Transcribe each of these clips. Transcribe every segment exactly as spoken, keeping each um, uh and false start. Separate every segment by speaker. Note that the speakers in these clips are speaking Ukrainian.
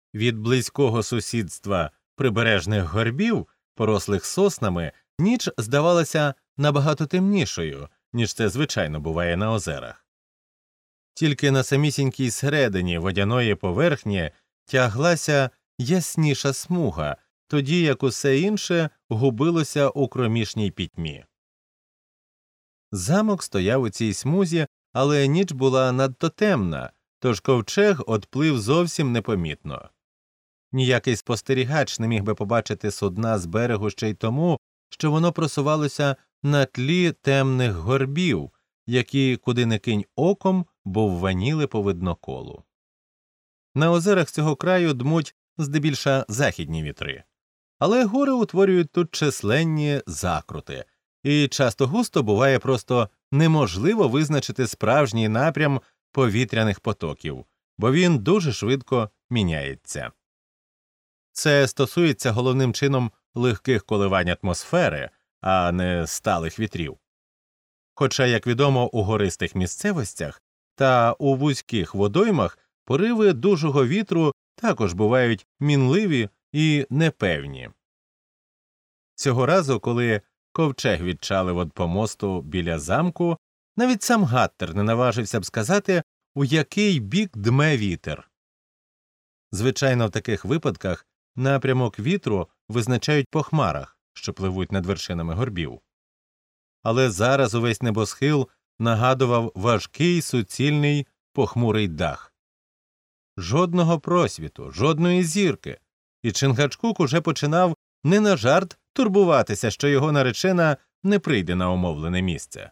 Speaker 1: Від близького сусідства прибережних горбів, порослих соснами, ніч здавалася набагато темнішою, ніж це звичайно буває на озерах. Тільки на самісінькій середині водяної поверхні тяглася ясніша смуга, тоді як усе інше губилося у кромішній пітьмі. Замок стояв у цій смузі, але ніч була надто темна, тож ковчег одплив зовсім непомітно. Ніякий спостерігач не міг би побачити судна з берегу ще й тому, що воно просувалося на тлі темних горбів, які, куди не кинь оком, бовваніли по видноколу. На озерах цього краю дмуть здебільша західні вітри, але гори утворюють тут численні закрути, і часто-густо буває просто неможливо визначити справжній напрям повітряних потоків, бо він дуже швидко міняється. Це стосується головним чином легких коливань атмосфери, а не сталих вітрів. Хоча, як відомо, у гористих місцевостях та у вузьких водоймах пориви дужого вітру також бувають мінливі і непевні. Цього разу, коли ковчег відчалив від помосту біля замку, навіть сам Гаттер не наважився б сказати, у який бік дме вітер. Звичайно, в таких випадках напрямок вітру визначають по хмарах, що пливуть над вершинами горбів. Але зараз увесь небосхил нагадував важкий, суцільний, похмурий дах. Жодного просвіту, жодної зірки, і Чингачгук уже починав не на жарт турбуватися, що його наречена не прийде на умовлене місце.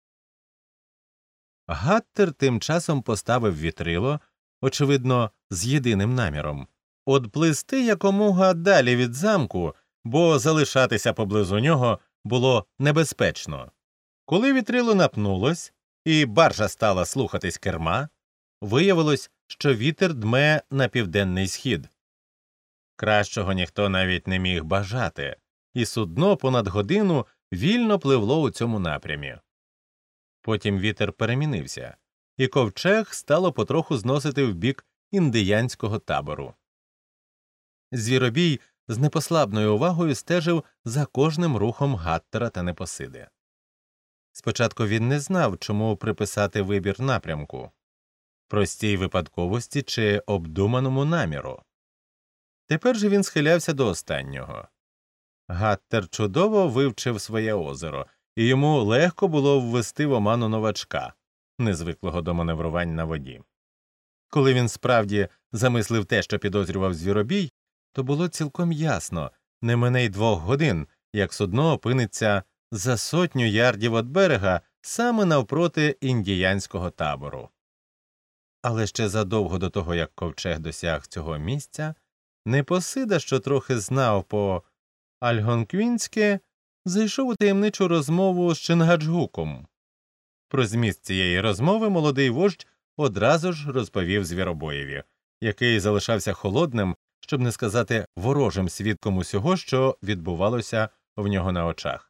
Speaker 1: Гаттер тим часом поставив вітрило, очевидно, з єдиним наміром – одплисти якомога далі від замку, бо залишатися поблизу нього було небезпечно. Коли вітрило напнулось, і баржа стала слухатись керма, виявилось, що вітер дме на південний схід. Кращого ніхто навіть не міг бажати, і судно понад годину вільно пливло у цьому напрямі. Потім вітер перемінився, і ковчег стало потроху зносити в бік індіянського табору. Звіробій з непослабною увагою стежив за кожним рухом Гаттера та Непосиди. Спочатку він не знав, чому приписати вибір напрямку – простій випадковості чи обдуманому наміру. Тепер же він схилявся до останнього. Гаттер чудово вивчив своє озеро, і йому легко було ввести в оману новачка, незвиклого до маневрувань на воді. Коли він справді замислив те, що підозрював Звіробій, то було цілком ясно, не мине й двох годин, як судно опиниться за сотню ярдів від берега саме навпроти індіянського табору. Але ще задовго до того, як ковчег досяг цього місця, Непосида, що трохи знав по альгонквінськи, зайшов у таємничу розмову з Чингачгуком. Про зміст цієї розмови молодий вождь одразу ж розповів Звіробоєві, який залишався холодним, щоб не сказати ворожим свідком усього, що відбувалося в нього на очах.